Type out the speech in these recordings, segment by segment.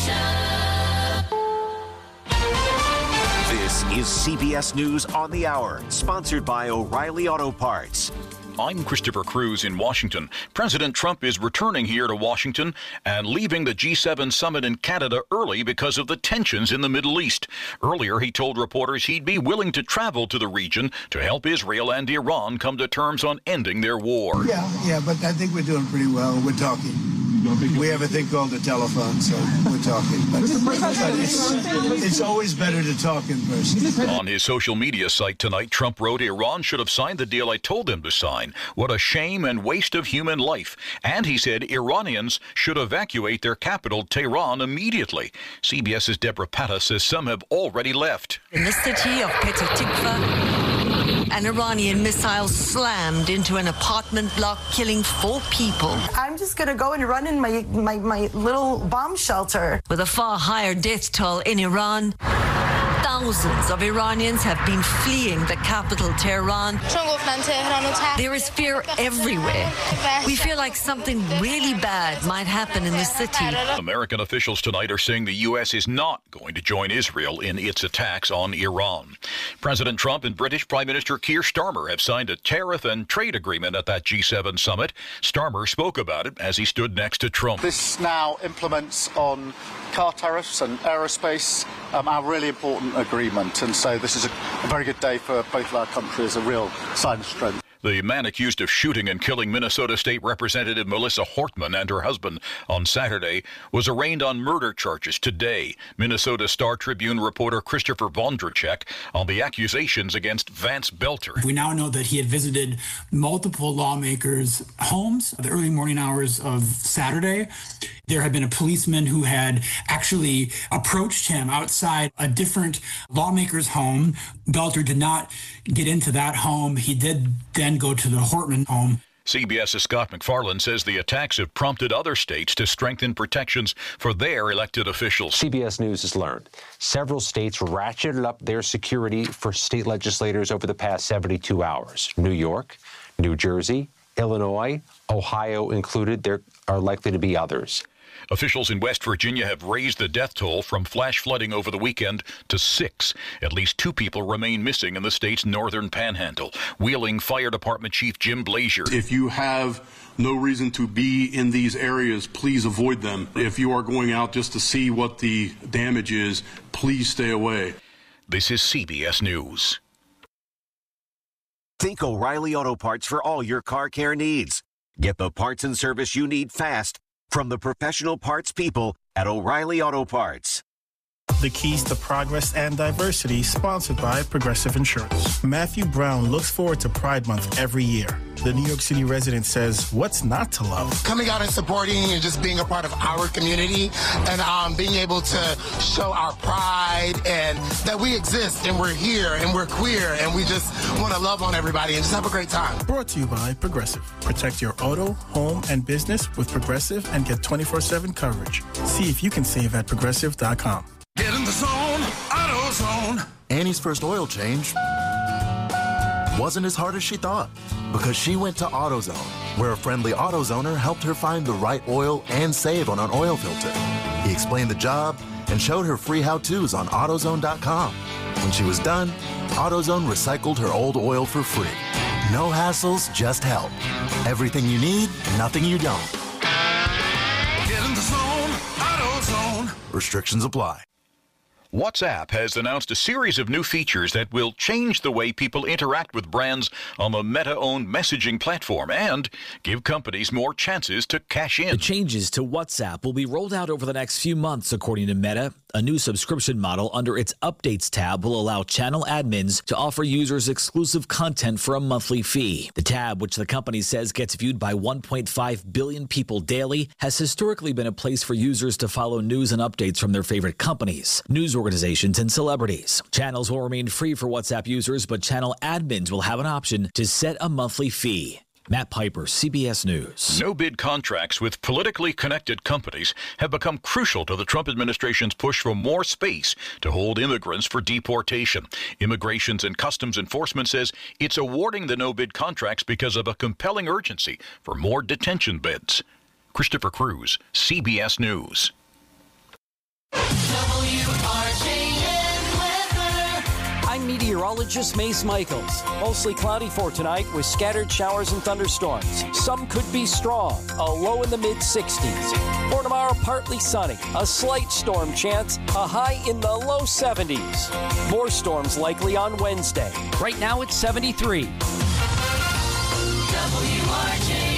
This is CBS News on the Hour, sponsored by O'Reilly Auto Parts. I'm Christopher Cruz in Washington. President Trump is returning here to Washington and leaving the G7 summit in Canada early because of the tensions in the Middle East. Earlier, he told reporters he'd be willing to travel to the region to help Israel and Iran come to terms on ending their war. Yeah, but I think we're doing pretty well. We're talking. We have a thing called the telephone, so we're talking. But it's always better to talk in person. On his social media site tonight, Trump wrote, "Iran should have signed the deal I told them to sign. What a shame and waste of human life." And he said Iranians should evacuate their capital, Tehran, immediately. CBS's Deborah Patta says some have already left. In the city of Petah Tikva, an Iranian missile slammed into an apartment block, killing 4 people. I'm just going to go and run in my little bomb shelter. With a far higher death toll in Iran, thousands of Iranians have been fleeing the capital, Tehran. There is fear everywhere. We feel like something really bad might happen in the city. American officials tonight are saying the U.S. is not going to join Israel in its attacks on Iran. President Trump and British Prime Minister Keir Starmer have signed a tariff and trade agreement at that G7 summit. Starmer spoke about it as he stood next to Trump. This now implements on car tariffs and aerospace, our really important agreement. And so this is a very good day for both of our countries, a real sign of strength. The man accused of shooting and killing Minnesota State Representative Melissa Hortman and her husband on Saturday was arraigned on murder charges today. Minnesota Star Tribune reporter Christopher Vondracek on the accusations against Vance Belter. We now know that he had visited multiple lawmakers' homes the early morning hours of Saturday. There had been a policeman who had actually approached him outside a different lawmaker's home. Belter did not get into that home. He did then go to the Hortman home. CBS's Scott McFarland says the attacks have prompted other states to strengthen protections for their elected officials. CBS News has learned several states ratcheted up their security for state legislators over the past 72 hours. New York, New Jersey, Illinois, Ohio included. There are likely to be others. Officials in West Virginia have raised the death toll from flash flooding over the weekend to 6. At least 2 people remain missing in the state's northern panhandle. Wheeling Fire Department Chief Jim Blazier. If you have no reason to be in these areas, please avoid them. If you are going out just to see what the damage is, please stay away. This is CBS News. Think O'Reilly Auto Parts for all your car care needs. Get the parts and service you need fast from the professional parts people at O'Reilly Auto Parts. The Keys to Progress and Diversity, sponsored by Progressive Insurance. Matthew Brown looks forward to Pride Month every year. The New York City resident says, what's not to love? Coming out and supporting and just being a part of our community and being able to show our pride and that we exist and we're here and we're queer and we just want to love on everybody and just have a great time. Brought to you by Progressive. Protect your auto, home, and business with Progressive and get 24/7 coverage. See if you can save at Progressive.com. Get in the zone, AutoZone. Annie's first oil change wasn't as hard as she thought because she went to AutoZone, where a friendly AutoZoner helped her find the right oil and save on an oil filter. He explained the job and showed her free how-tos on AutoZone.com. When she was done, AutoZone recycled her old oil for free. No hassles, just help. Everything you need, nothing you don't. Get in the zone, AutoZone. Restrictions apply. WhatsApp has announced a series of new features that will change the way people interact with brands on the Meta-owned messaging platform and give companies more chances to cash in. The changes to WhatsApp will be rolled out over the next few months, according to Meta. A new subscription model under its Updates tab will allow channel admins to offer users exclusive content for a monthly fee. The tab, which the company says gets viewed by 1.5 billion people daily, has historically been a place for users to follow news and updates from their favorite companies, news organizations, and celebrities. Channels will remain free for WhatsApp users, but channel admins will have an option to set a monthly fee. Matt Piper, CBS News. No-bid contracts with politically connected companies have become crucial to the Trump administration's push for more space to hold immigrants for deportation. Immigration and Customs Enforcement says it's awarding the no-bid contracts because of a compelling urgency for more detention beds. Christopher Cruz, CBS News. meteorologist Mace Michaels. Mostly cloudy for tonight with scattered showers and thunderstorms. Some could be strong, a low in the mid-60s. For tomorrow, partly sunny, a slight storm chance, a high in the low 70s. More storms likely on Wednesday. Right now it's 73. WRJN.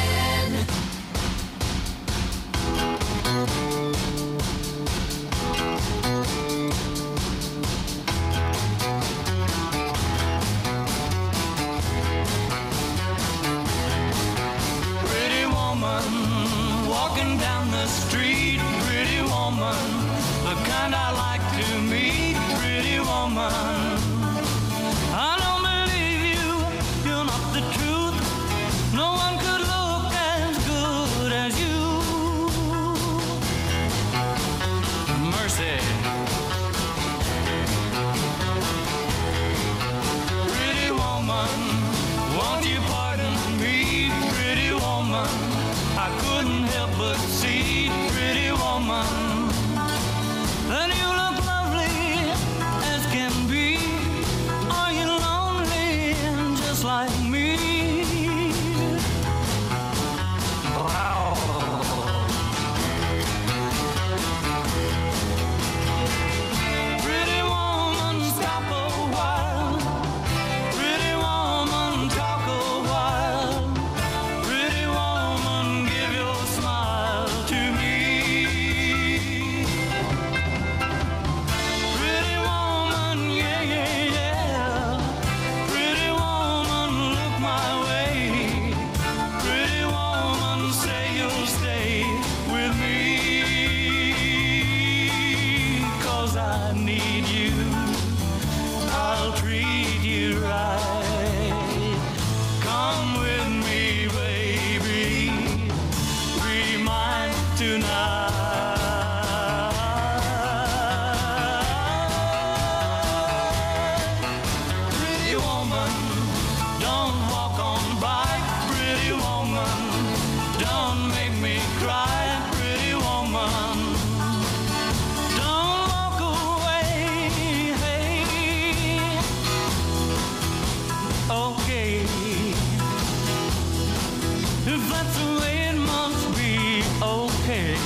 Pretty woman walking down the street. Pretty woman, the kind I like to meet. Pretty woman, I don't believe you. You're not the truth. No one could look as good as you. Mercy. Pretty woman, won't you pardon me? Pretty woman, I couldn't help but see. Pretty woman, and you look lovely as can be. Are you lonely just like me? Pretty woman, stop a while. Pretty woman, talk a while. Pretty woman, give your smile to me. Pretty woman, yeah, yeah, yeah. Pretty woman, look my way. Pretty woman, say you'll stay with me. 'Cause I need you. I'll treat you right. Come with me, baby. Be mine tonight. Pretty woman, don't walk on by. Pretty woman, don't make me cry. Pretty woman, don't walk away. Hey. Okay, if that's the way it must be, okay.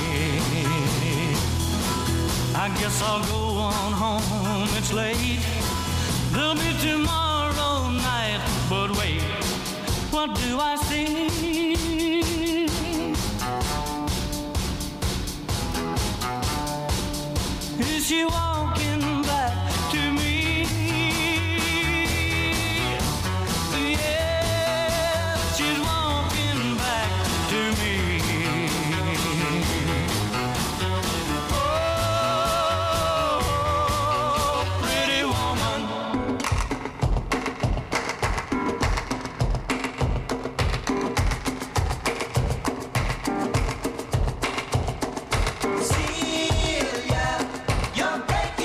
I guess I'll go on home, it's late. There'll be tomorrow night, but wait, what do I see? Is she walking back to me? Yeah, she's walking back to me. Oh, pretty woman. Celia, you're breaking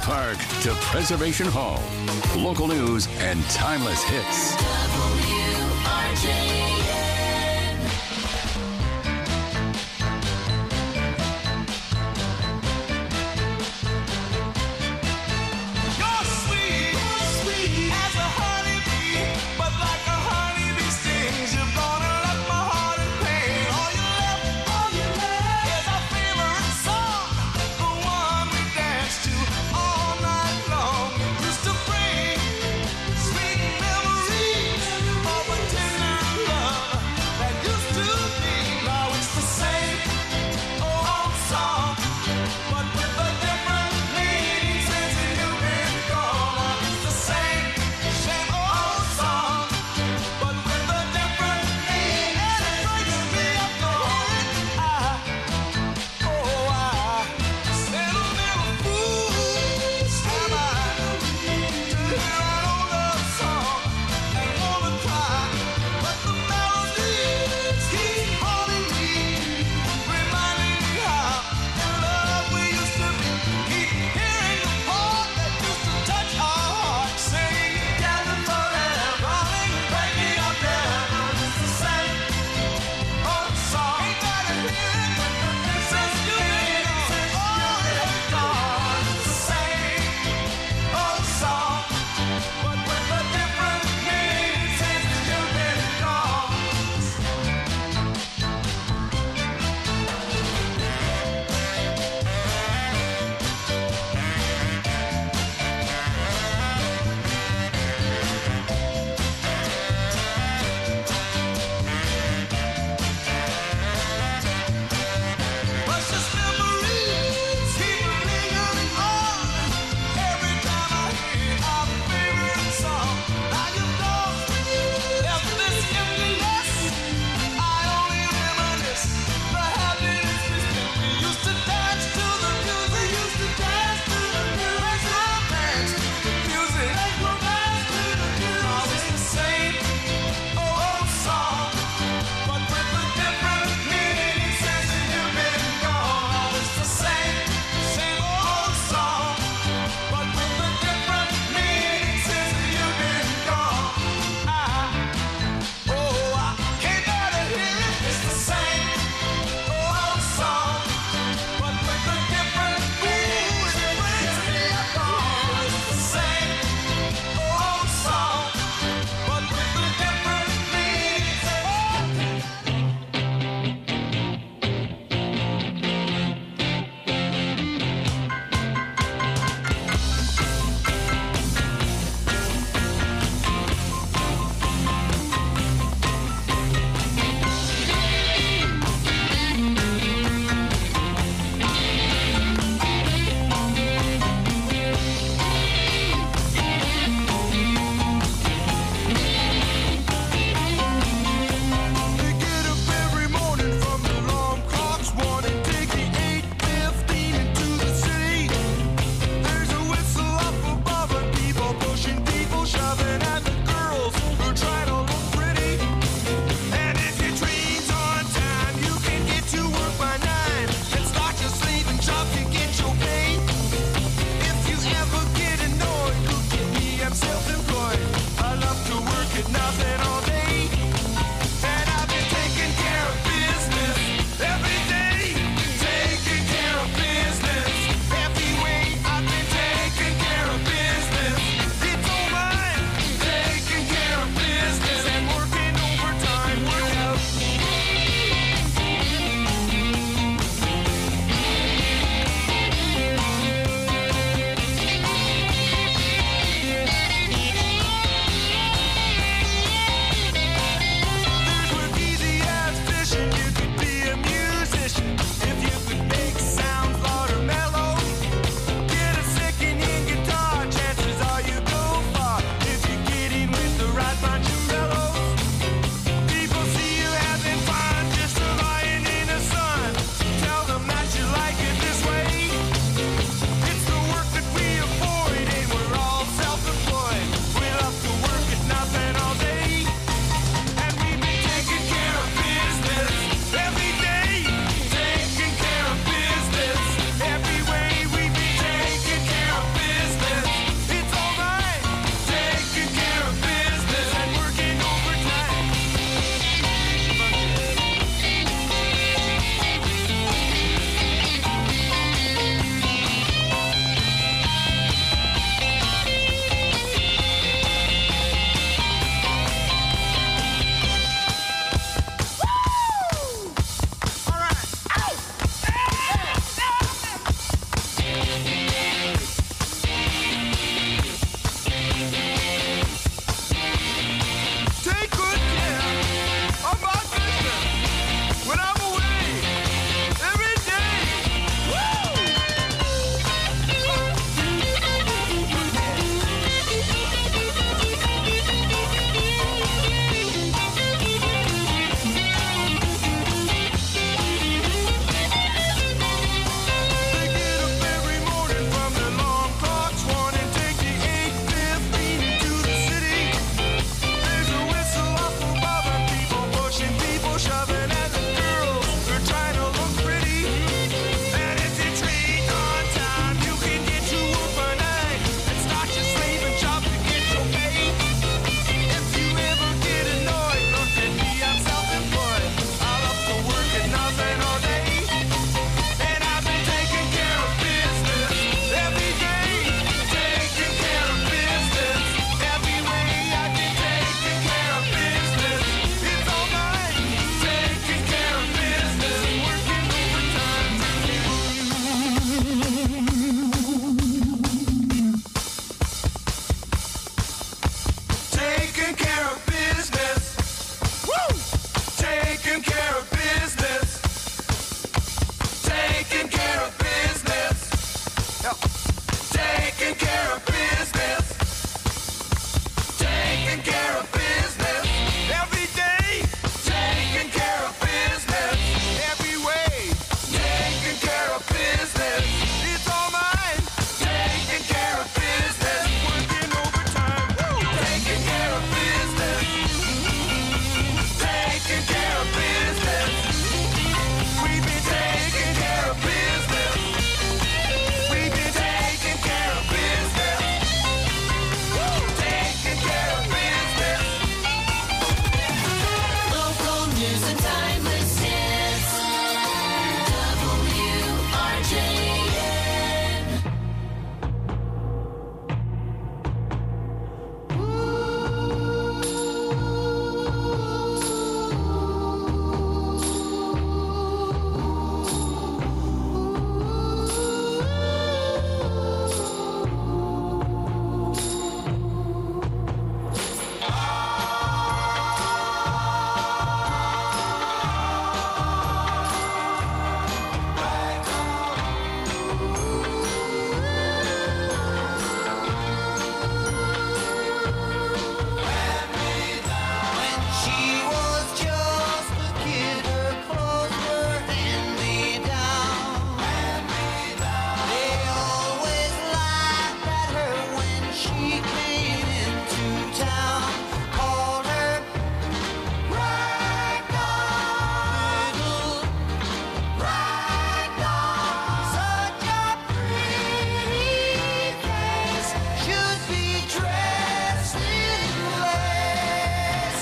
Park to Preservation Hall. Local news and timeless hits. WRJN. care of business. Taking care of business. Every day. Taking care of business. Every way. Taking care of business. It's all mine. Taking care of business. Working overtime. Woo. Taking care of business. Taking care of business. We've been taking care of business. We've been taking care of business. Woo. Taking care of business. Local news and timeless hits. WRJN. When she was just a kid, her clothes were hand-me-down. They always laughed at her when she came into town. Called her Ragdoll, little Ragdoll. Such a pretty face, should be dressed in lace.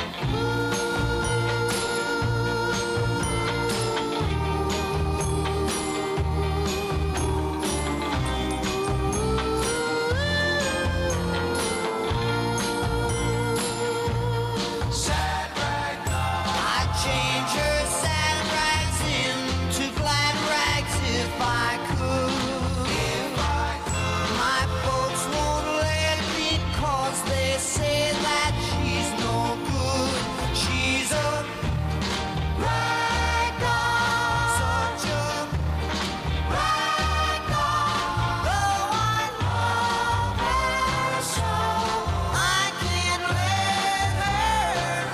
Sad Ragdoll. I'd change her sad rags into glad rags if I could. My folks won't let me 'cause they say that she's no good. She's a Ragdoll. Such a Ragdoll. Though I love her so, I can't let her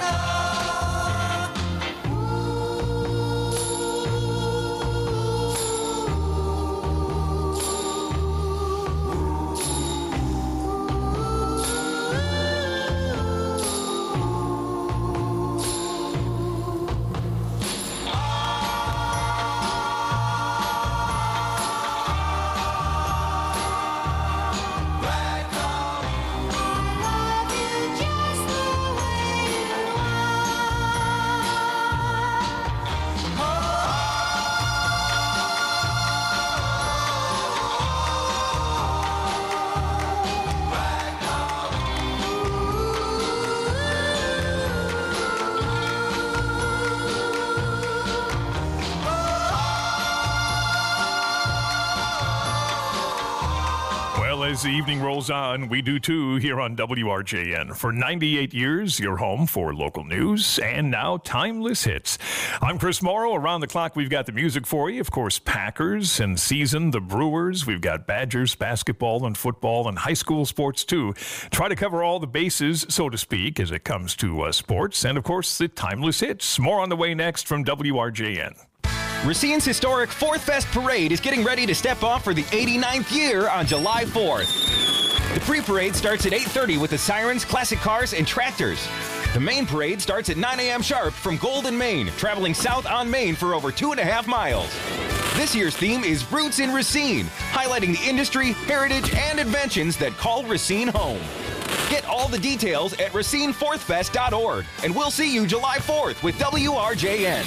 Well, as the evening rolls on, we do too here on WRJN. For 98 years, your home for local news and now timeless hits. I'm Chris Morrow. Around the clock, we've got the music for you. Of course, Packers and season, the Brewers. We've got Badgers, basketball and football and high school sports too. Try to cover all the bases, so to speak, as it comes to sports. And of course, the timeless hits. More on the way next from WRJN. Racine's historic 4th Fest Parade is getting ready to step off for the 89th year on July 4th. The pre-parade starts at 8:30 with the sirens, classic cars, and tractors. The main parade starts at 9 a.m. sharp from Golden, Maine, traveling south on Maine for over 2.5 miles. This year's theme is Roots in Racine, highlighting the industry, heritage, and inventions that call Racine home. Get all the details at RacineFourthFest.org, and we'll see you July 4th with WRJN.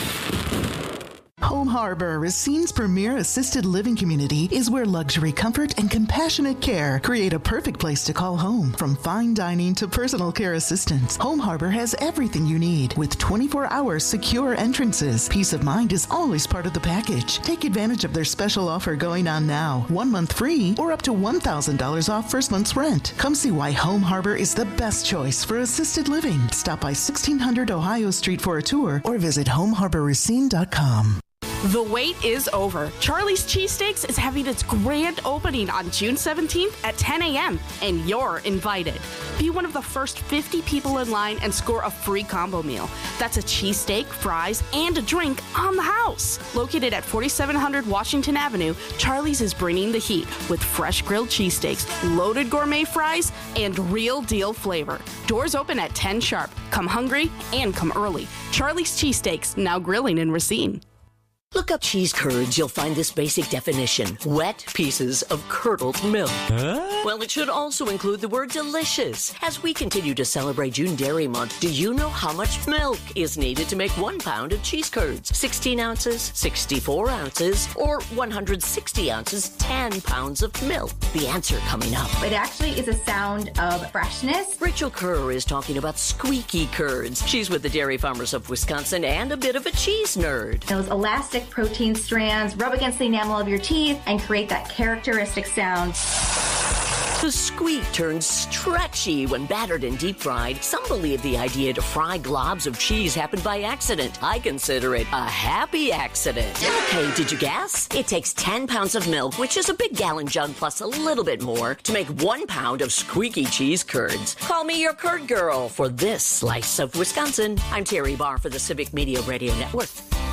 Home Harbor, Racine's premier assisted living community, is where luxury, comfort, and compassionate care create a perfect place to call home. From fine dining to personal care assistance, Home Harbor has everything you need with 24-hour secure entrances. Peace of mind is always part of the package. Take advantage of their special offer going on now. 1 month free or up to $1,000 off first month's rent. Come see why Home Harbor is the best choice for assisted living. Stop by 1600 Ohio Street for a tour or visit homeharborracine.com. The wait is over. Charlie's Cheesesteaks is having its grand opening on June 17th at 10 a.m., and you're invited. Be one of the first 50 people in line and score a free combo meal. That's a cheesesteak, fries, and a drink on the house. Located at 4700 Washington Avenue, Charlie's is bringing the heat with fresh grilled cheesesteaks, loaded gourmet fries, and real deal flavor. Doors open at 10 sharp. Come hungry and come early. Charlie's Cheesesteaks, now grilling in Racine. Look up cheese curds, you'll find this basic definition. Wet pieces of curdled milk. Huh? Well, it should also include the word delicious. As we continue to celebrate June Dairy Month, do you know how much milk is needed to make 1 pound of cheese curds? 16 ounces, 64 ounces, or 160 ounces, 10 pounds of milk? The answer coming up. It actually is a sound of freshness. Rachel Kerr is talking about squeaky curds. She's with the Dairy Farmers of Wisconsin and a bit of a cheese nerd. Those elastic protein strands rub against the enamel of your teeth and create that characteristic sound. The squeak turns stretchy when battered and deep fried. Some believe the idea to fry globs of cheese happened by accident. I consider it a happy accident. Okay, did you guess? It takes 10 pounds of milk, which is a big gallon jug plus a little bit more, to make 1 pound of squeaky cheese curds. Call me your curd girl for this slice of Wisconsin. I'm Terry Barr for the Civic Media Radio Network.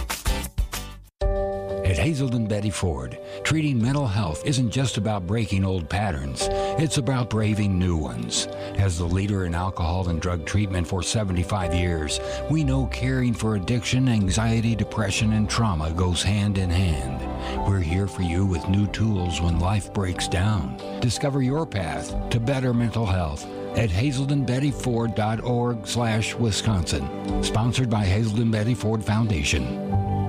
At Hazelden Betty Ford, treating mental health isn't just about breaking old patterns. It's about braving new ones. As the leader in alcohol and drug treatment for 75 years, we know caring for addiction, anxiety, depression, and trauma goes hand in hand. We're here for you with new tools when life breaks down. Discover your path to better mental health at hazeldenbettyford.org/Wisconsin. Sponsored by Hazelden Betty Ford Foundation.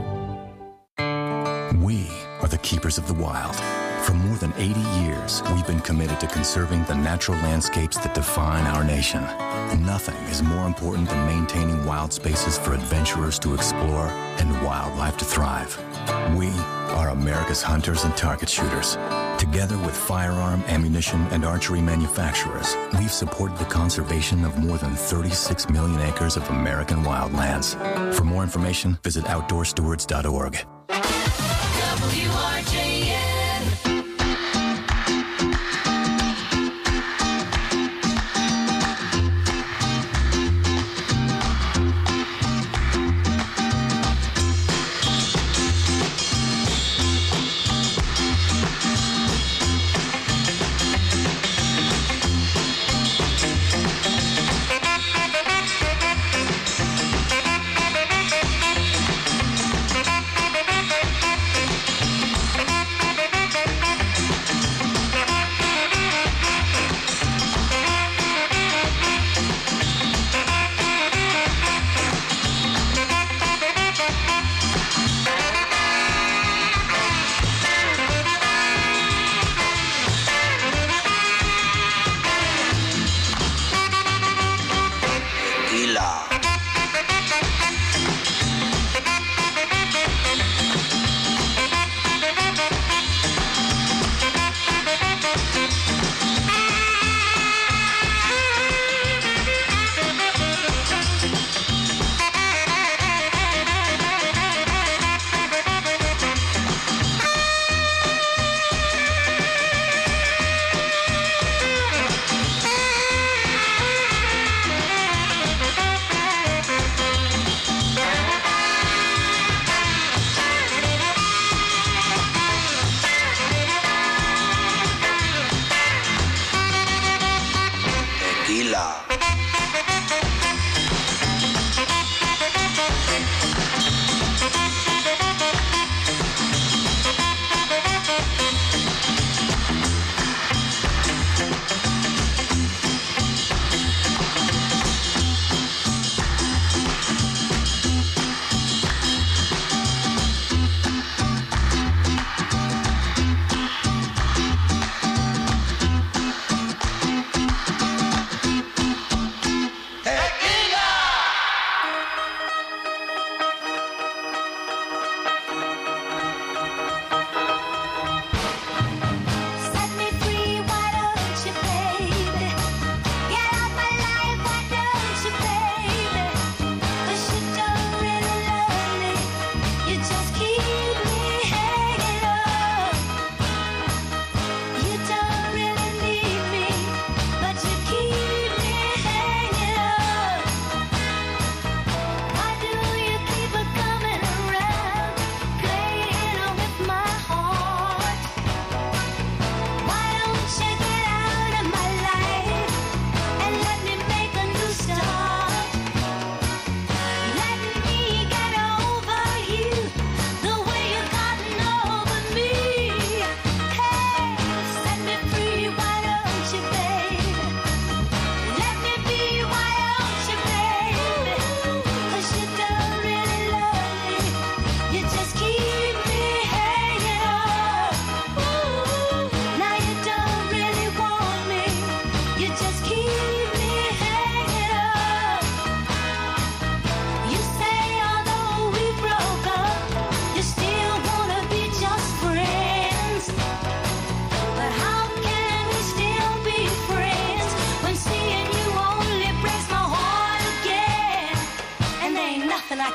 We are the keepers of the wild. For more than 80 years, we've been committed to conserving the natural landscapes that define our nation. Nothing is more important than maintaining wild spaces for adventurers to explore and wildlife to thrive. We are America's hunters and target shooters. Together with firearm, ammunition, and archery manufacturers, we've supported the conservation of more than 36 million acres of American wildlands. For more information, visit OutdoorStewards.org.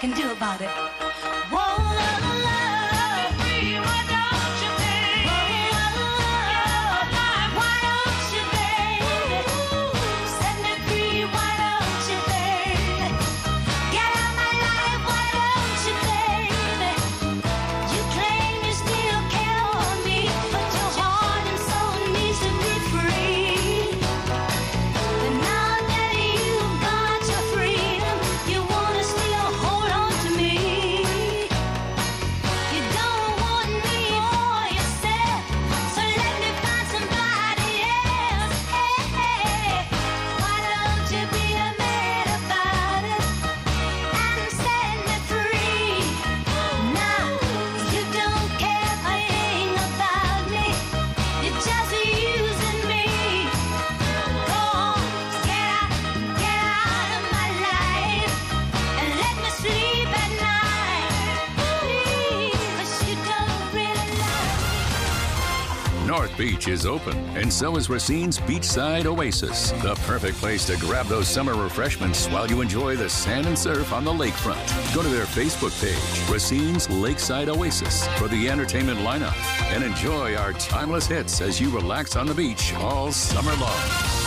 can do about it. Whoa, love, love, free, why don't you, baby? Whoa, love, love, why don't you, baby? Set me free, why don't you, baby? Get out my life, why don't you, baby? You claim you still care for me, but your heart and soul needs to be free. But now that you've got your freedom, you wanna still hold on to me. You don't want me for yourself, so let me find somebody else. Hey, hey, why don't you be a man about it and set me free? Now you don't care a thing about me, you're just using me. Go on, get out of my life and let me sleep at night. Please, 'cause you don't really love me. North Beach is open, and so is Racine's Beachside Oasis, the perfect place to grab those summer refreshments while you enjoy the sand and surf on the lakefront. Go to their Facebook page, Racine's Lakeside Oasis, for the entertainment lineup, and enjoy our timeless hits as you relax on the beach all summer long.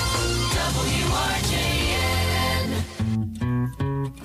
WRJN.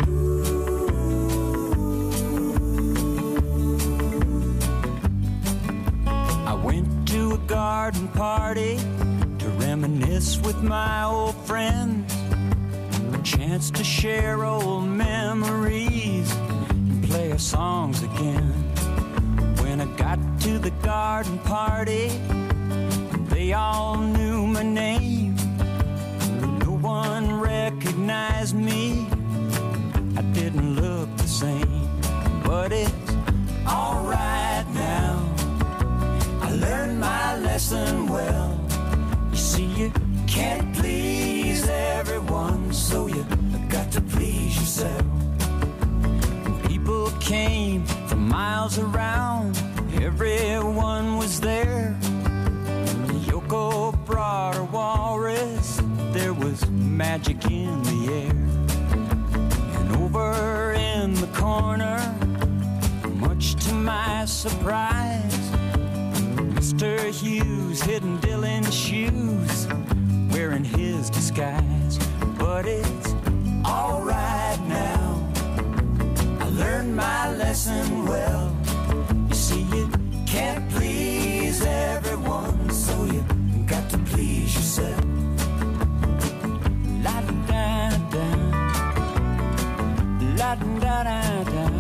I went to a garden party to reminisce with my old friends. A chance to share old memories and play our songs again. When I got to the garden party, they all knew my name. No one recognized me. I didn't look the same, but it's alright now. I learned my lesson well. You see, you can't please everyone, so you got to please yourself. People came from miles around, everyone was there. Yoko brought her walrus, there was magic in the air. And over in the corner, much to my surprise, Mr. Hughes hidden Dylan's shoes, wearing his disguise. But it's alright now, I learned my lesson well. You see, you can't please everyone, so you got to please yourself. La da da, la da da da.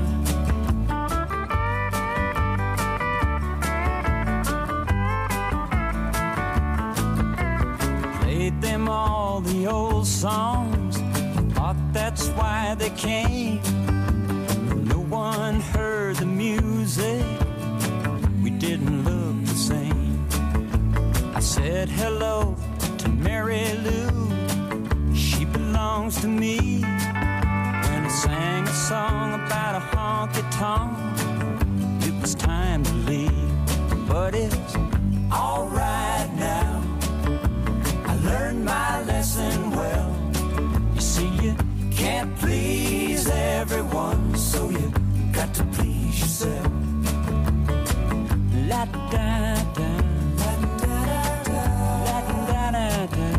Played them all the old songs, thought that's why they came. No one heard the music, we didn't look the same. I said hello to Mary Lou, she belongs to me. When I sang a song about a honky-tonk, it was time to leave. But it's alright now, I learned my lesson well. You see, you can't please everyone, so you got to please yourself. La da da, la da da, la da da da.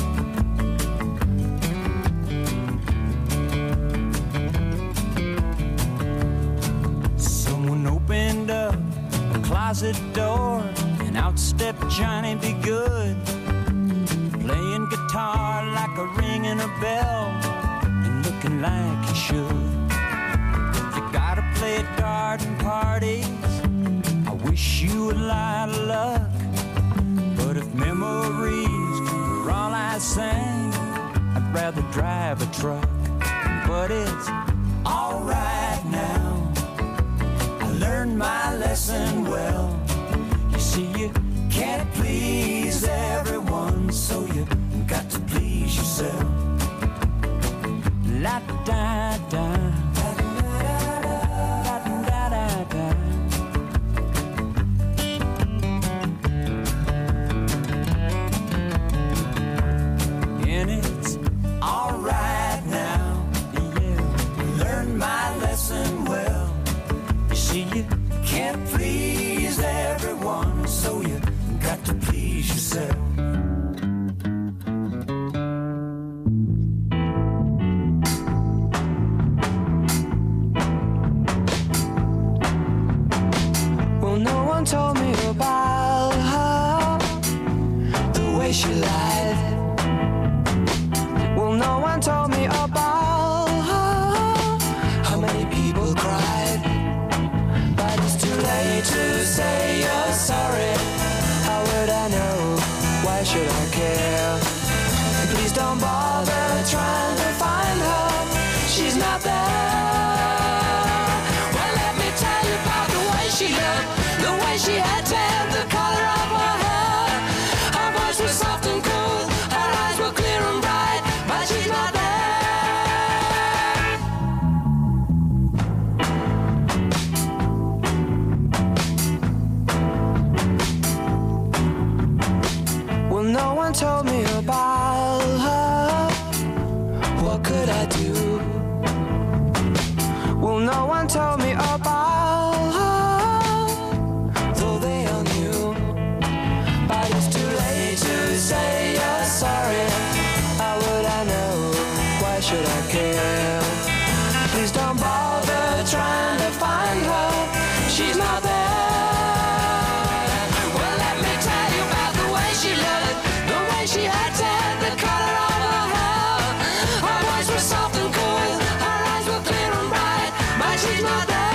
Someone opened up a closet door, and out stepped Johnny Be Good, playing guitar like a ringing a bell, and looking like he should. If you gotta play at garden parties, I wish you a lot of luck. But if memories were all I sang, I'd rather drive a truck. But it's alright now, I learned my lesson well. You see, you can't please everyone, so you got to please yourself. La da da, la da da da da. And it's alright now, yeah. Learned my lesson so you got to please yourself. Well, no one told me about her, the way she lied. Well, no one told me about her, how many people cried. But it's too late to say you're sorry. How would I know? Why should I care? Please don't bother trying to find her. She's not there. Well, let me tell you about the way she looked, the way she had tan, the color of her hair. Her voice was soft and cool, her eyes were clear and bright, but she's not there. Well, no one told me about her. What could I do? Well, no one told me about her, though they all knew. But it's too late to say you're sorry. How would I know? Why should I care? Please don't bother trying to find her. She's not there. Well, let me tell you about the way she looked, the way she had tan, the color of her hair. Her voice was soft and cool, her eyes were clear and bright, but she's not there.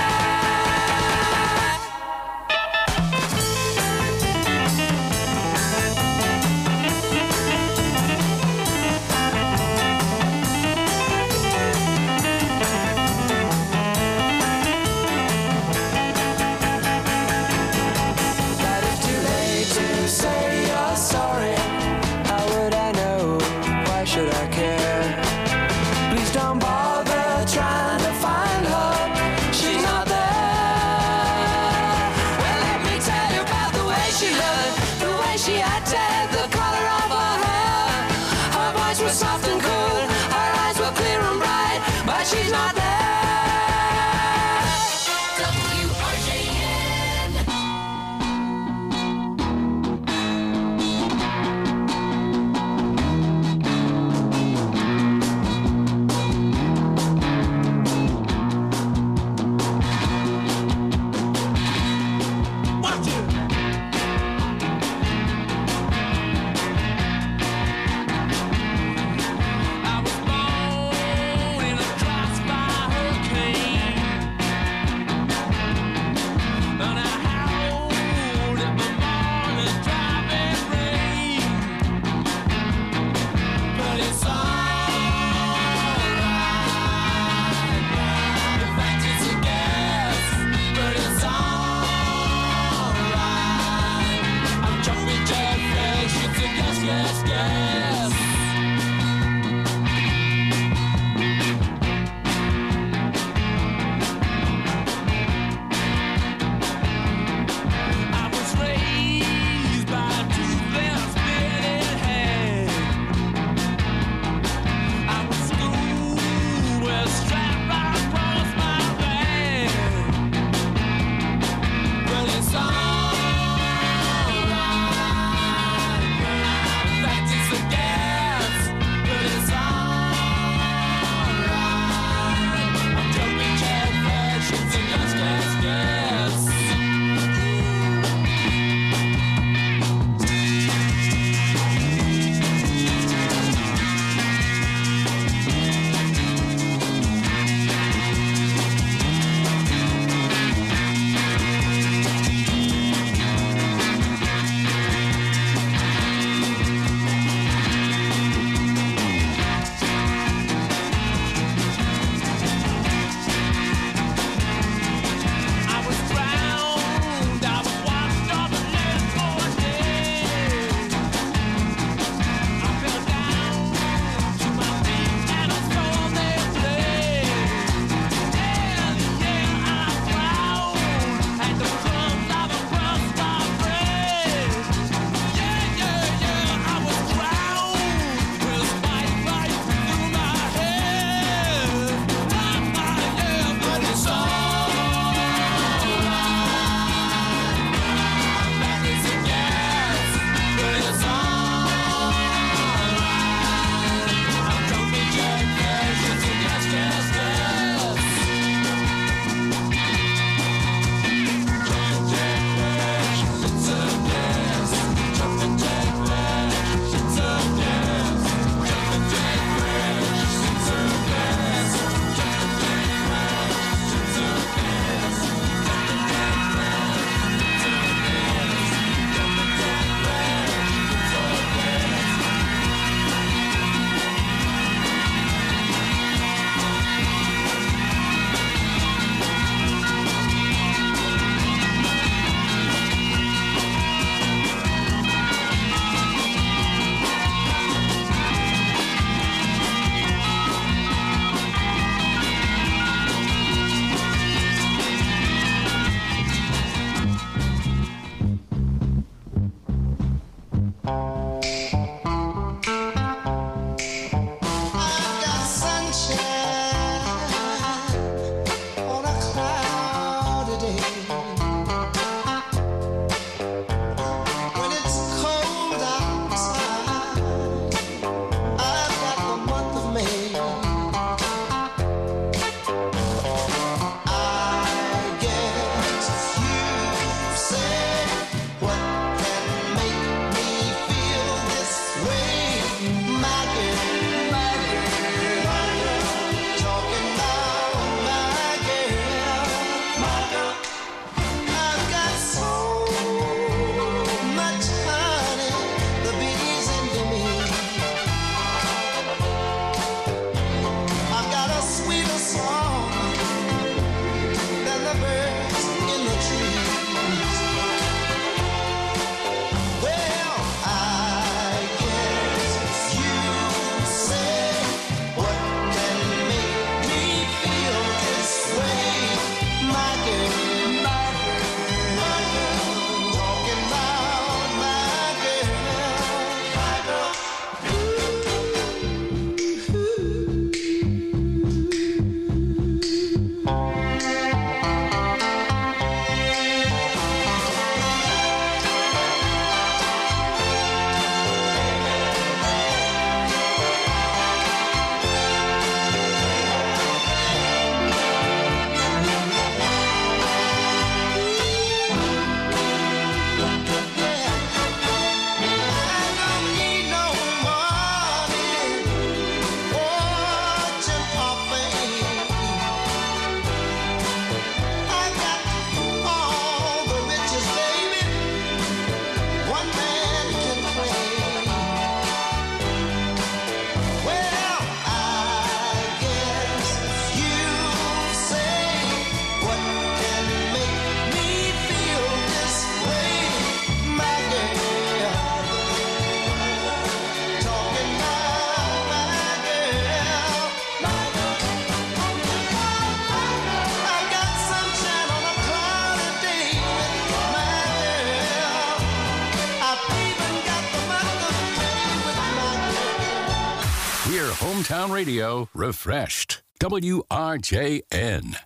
Hear hometown radio refreshed. WRJN.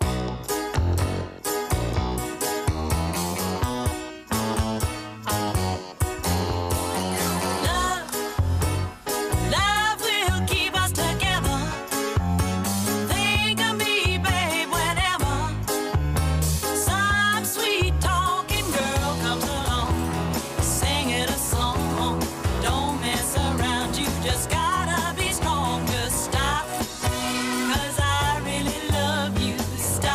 Love will keep us together. Think of me, babe, whenever some sweet talking girl comes along, singing a song. Don't mess around, you just gotta be strong. Just stop, 'cause I really love you. Stop.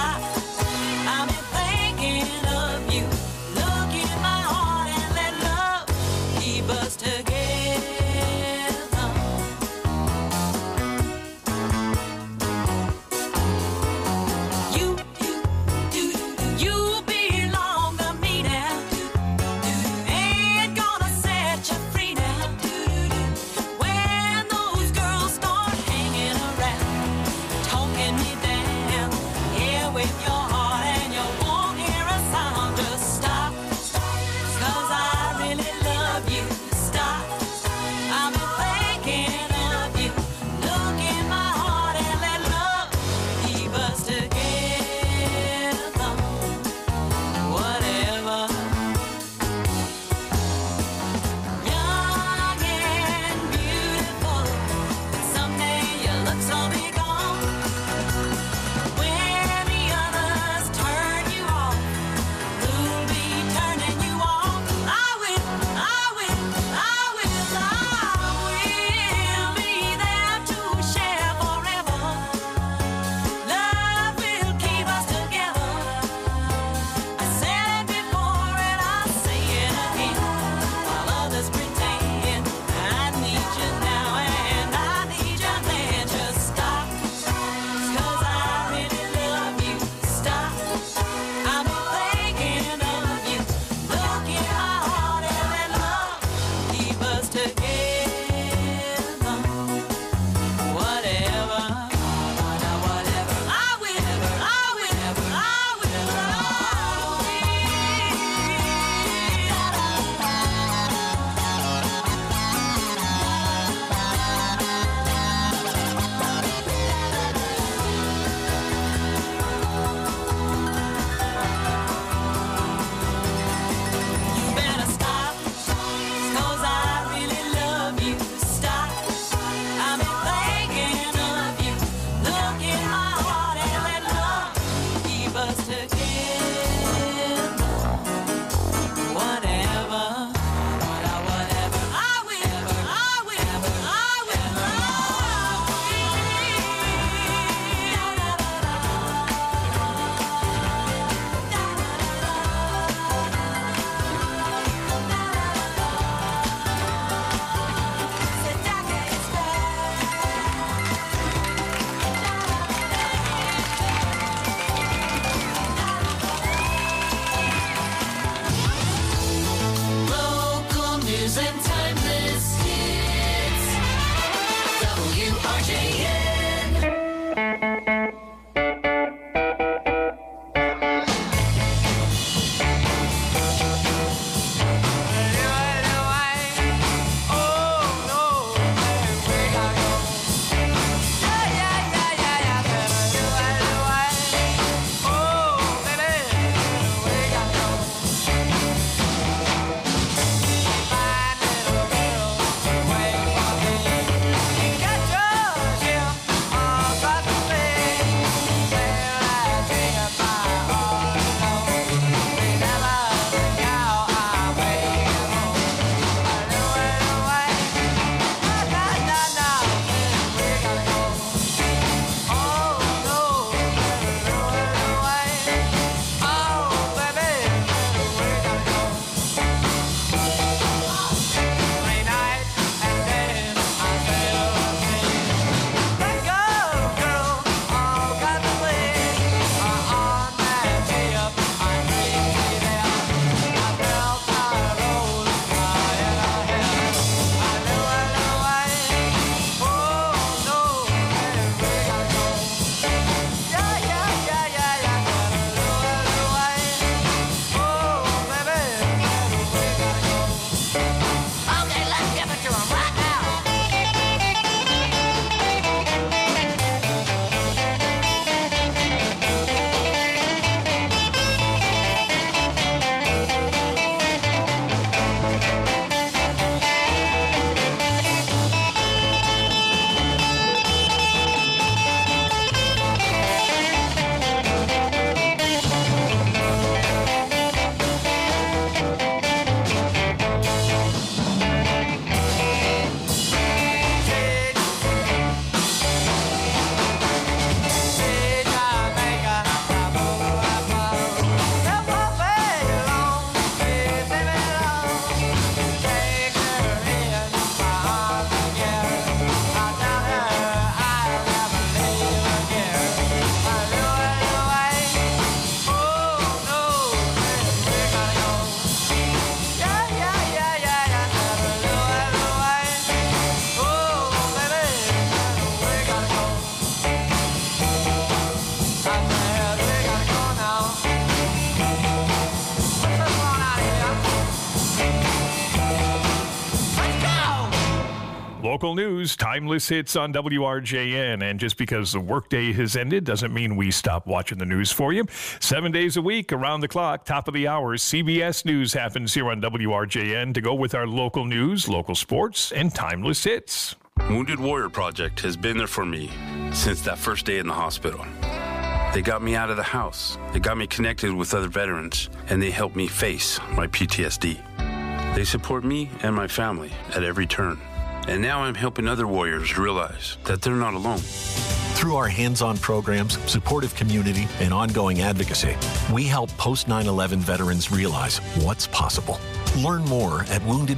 Local news, timeless hits on WRJN. And just because the workday has ended doesn't mean we stop watching the news for you. 7 days a week, around the clock, top of the hour, CBS News happens here on WRJN to go with our local news, local sports, and timeless hits. Wounded Warrior Project has been there for me since that first day in the hospital. They got me out of the house. They got me connected with other veterans, and they helped me face my PTSD. They support me and my family at every turn. And now I'm helping other warriors realize that they're not alone. Through our hands-on programs, supportive community, and ongoing advocacy, we help post-9/11 veterans realize what's possible. Learn more at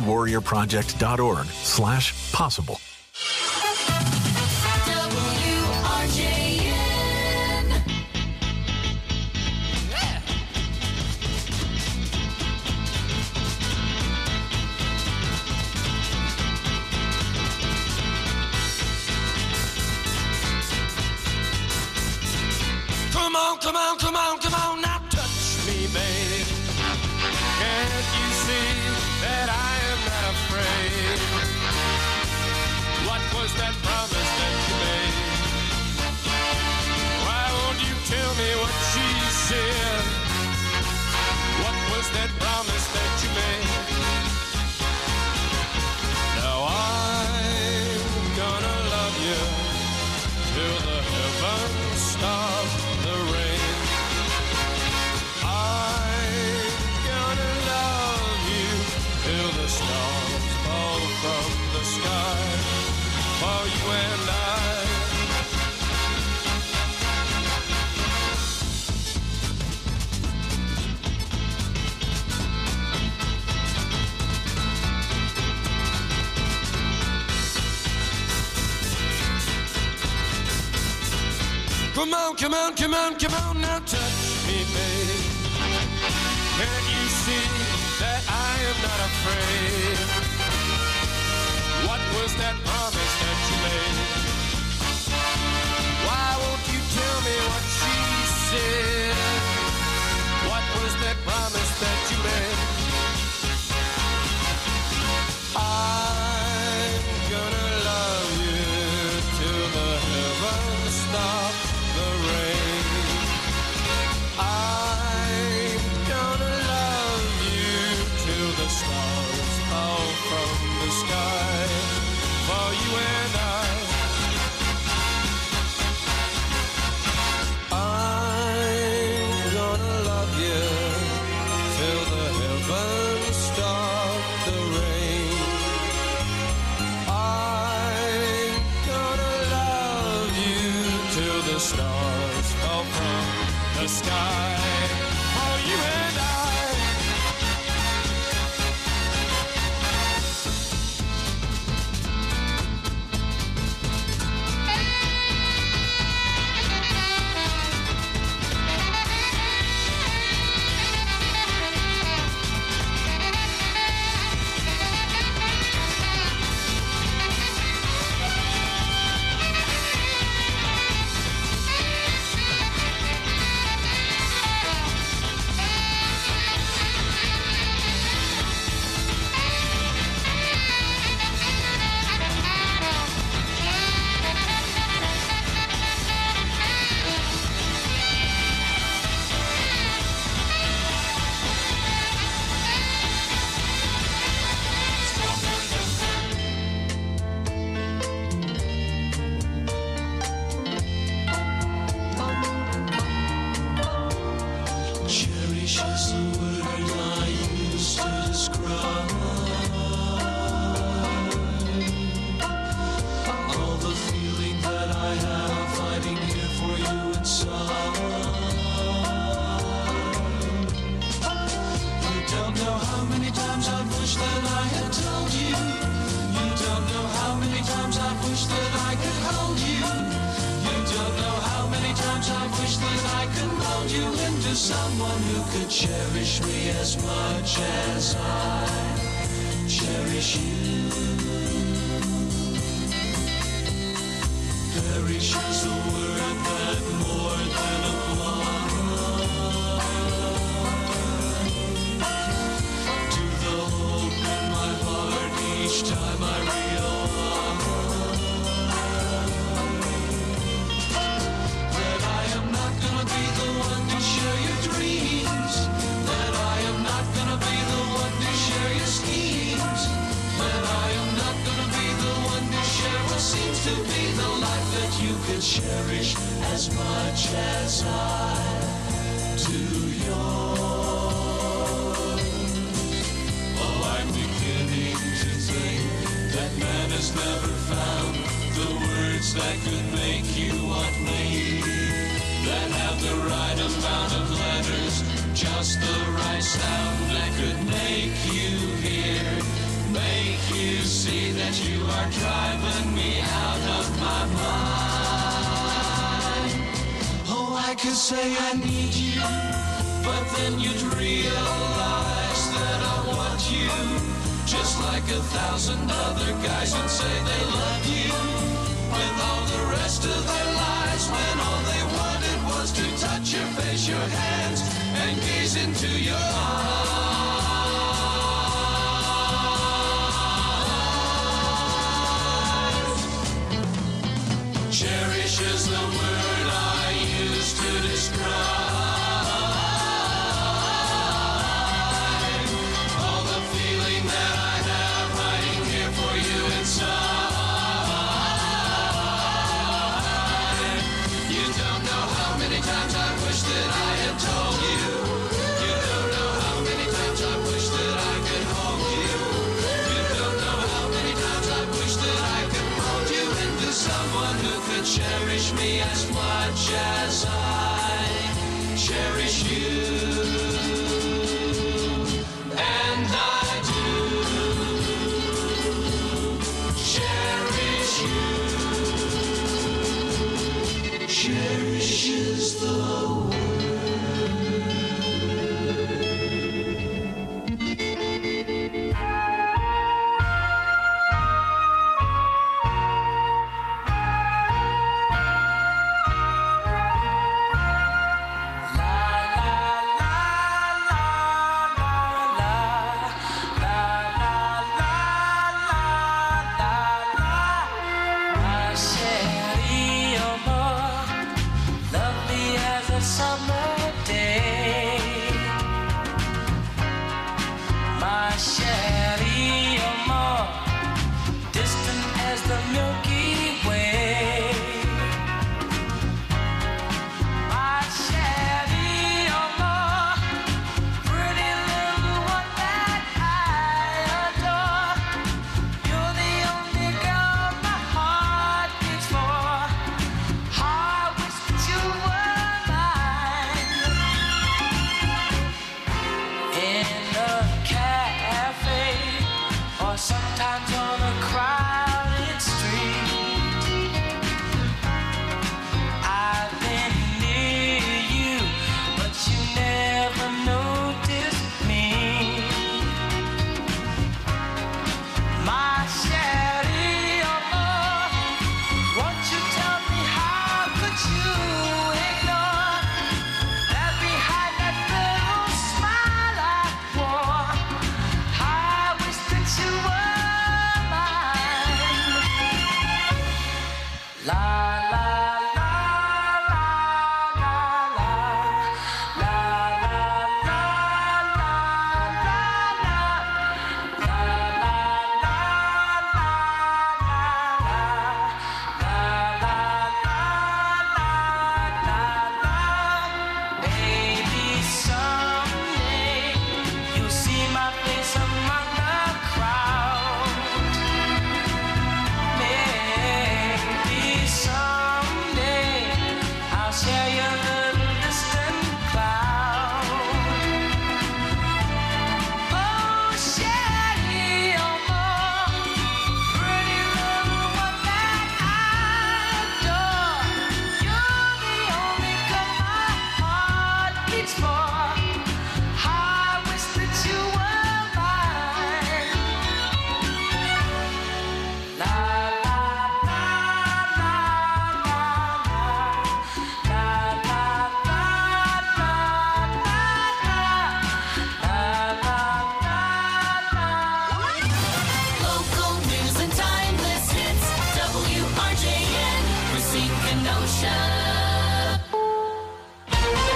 woundedwarriorproject.org/possible. Come on, come on, come on, now touch me, babe. Can't you see that I am not afraid? What was that promise that you made? Why won't you tell me what she said? What was that promise that you made? Now I'm gonna love you till the heavens stop the rain. Stars fall from the sky for you and I. Come on, come on, come on, come on, now touch me, babe. Can't you see that I am not afraid? What was that promise that you made? Why won't you tell me what she said? What was that promise that you made? I'm gonna love you till the heavens stop the rain. I'm gonna love you till the stars fall from the sky for you and I. I'm gonna love you till the heavens stop the rain. I'm gonna love you till the stars fall from the sky for you and I. Cherish is the word I use to describe all the feeling that I have hiding here for you inside. You don't know how many times I've wished that I had told you. You don't know how many times I've wished that I could hold you. You don't know how many times I've wished that I could mold you into someone who could cherish me as much as I cherish you. Perish is a word that more than applies to the hope in my heart each time I realize to be the life that you could cherish as much as I do yours. Oh, I'm beginning to think that man has never found the words that could make you want me, that have the right amount of letters, just the right sound that could make you hear, make you see that you are driving me out of my mind. Oh, I could say I need you, but then you'd realize that I want you, just like 1,000 other guys would say they love you, with all the rest of their lives, when all they wanted was to touch your face, your hands, and gaze into your eyes. Cherish is the word I use to describe all the feeling that I have hiding here for you inside. You don't know how many times I wish that I had told you. You don't know how many times I wish that I could hold you. You don't know how many times I wish that I could mold you into someone who could cherish me as much as I cherish you. And I do cherish you. Cherish is the My chérie, amor, lovely as a summer day. My chérie, amor, distant as the Milky Way. My chérie, amor, pretty little one that I adore. You're the only girl my heart beats for. I wish that you were mine. In a cafe, or sometimes on a crowded street, I've been near you, but you never noticed me. My chérie, amor, won't you tell me how could you ignore that behind that little smile I wore? I wish that you were mine. La la la la la la la la Baby, someday you'll see my face among the crowd. Maybe someday I'll share your little distant cloud. Oh, chérie, amor, pretty little one that I adore. You're the only girl my heart beats for. I wish that you were mine. La la la la la la la la local news and timeless hits. WRJN, Racine, Kenosha.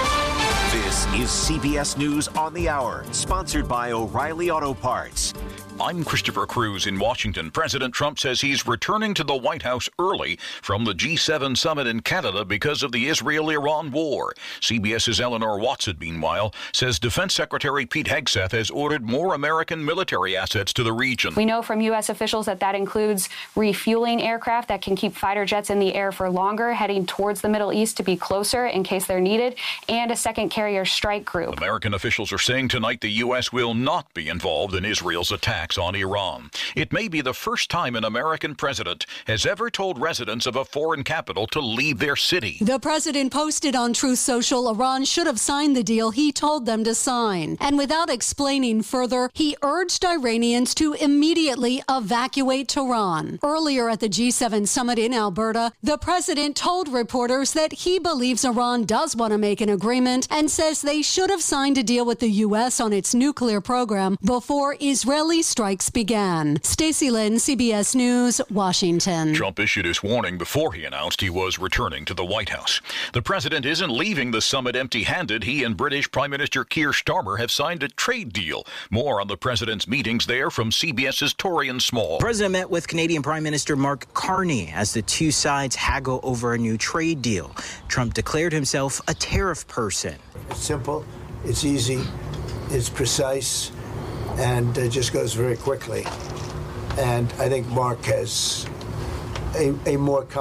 This is CBS News on the Hour, sponsored by O'Reilly Auto Parts. I'm Christopher Cruz in Washington. President Trump says he's returning to the White House early from the G7 summit in Canada because of the Israel-Iran war. CBS's Eleanor Watson, meanwhile, says Defense Secretary Pete Hegseth has ordered more American military assets to the region. We know from U.S. officials that includes refueling aircraft that can keep fighter jets in the air for longer, heading towards the Middle East to be closer in case they're needed, and a second carrier strike group. American officials are saying tonight the U.S. will not be involved in Israel's attacks on Iran. It may be the first time an American president has ever told residents of a foreign capital to leave their city. The president posted on Truth Social Iran should have signed the deal he told them to sign. And without explaining further, he urged Iranians to immediately evacuate Tehran. Earlier at the G7 summit in Alberta, the president told reporters that he believes Iran does want to make an agreement and says they should have signed a deal with the U.S. on its nuclear program before Israeli strikes began. Stacey Lynn, CBS News, Washington. Trump issued his warning before he announced he was returning to the White House. The president isn't leaving the summit empty-handed. He and British Prime Minister Keir Starmer have signed a trade deal. More on the president's meetings there from CBS's Torian Small. The president met with Canadian Prime Minister Mark Carney as the two sides haggle over a new trade deal. Trump declared himself a tariff person. It's simple, it's easy, it's precise, and it just goes very quickly. And I think Mark has a more